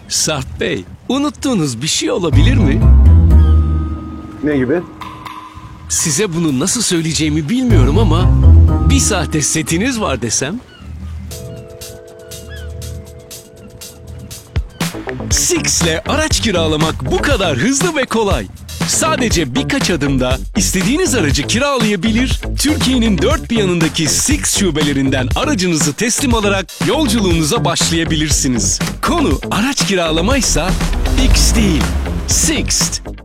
Sarp Bey, unuttuğunuz bir şey olabilir mi? Ne gibi? Size bunu nasıl söyleyeceğimi bilmiyorum ama bir saate setiniz var desem. Six'le araç kiralamak bu kadar hızlı ve kolay. Sadece birkaç adımda istediğiniz aracı kiralayabilir, Türkiye'nin dört bir yanındaki Six şubelerinden aracınızı teslim alarak yolculuğunuza başlayabilirsiniz. Konu araç kiralamaysa X değil, Sixt.